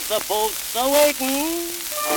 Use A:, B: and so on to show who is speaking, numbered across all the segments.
A: the boat's a-waiting.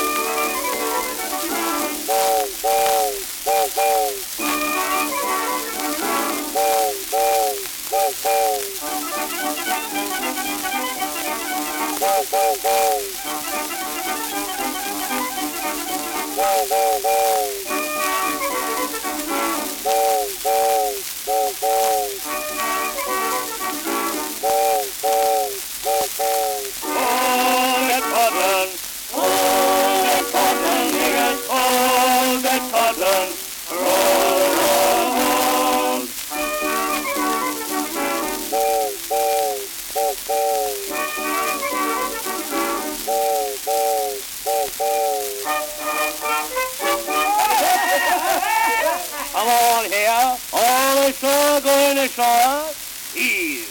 A: Come on here, all ashore, going ashore. Heave.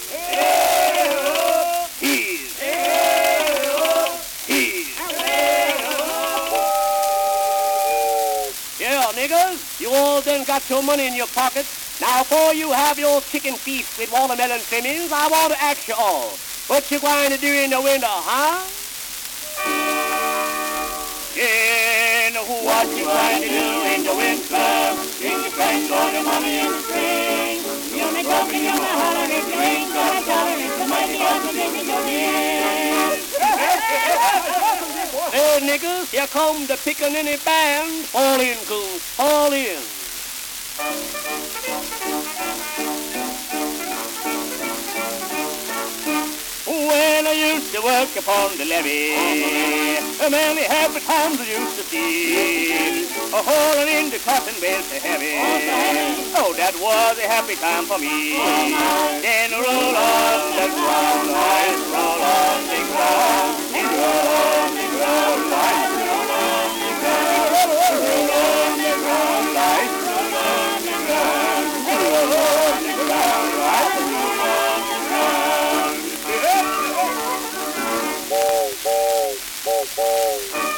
A: Heave. Heave. Yeah, niggers, you all done got your money in your pockets. Now, before you have your chicken feast with watermelon trimmings, I want to ask you all, what you going to do in the winter, huh? Yeah, what you going to do in the winter? Drink your friends or your mommy in the spring. You'll be talking, you'll be hollering if you ain't got a dollar. It's the mighty awesome thing in your ears. Hey, niggas, here come the Pickaninny Band. Fall in, coons, fall in. When I used to work upon the levee, many happy times I used to see. Hauling in the cotton bales so heavy. Oh, that was a happy time for me. Then roll on the ground, boys, roll on the ground, and roll on the ground, boys, roll on the ground, roll on the ground, boys, roll on the ground, roll on the ground, boys, roll on the ground.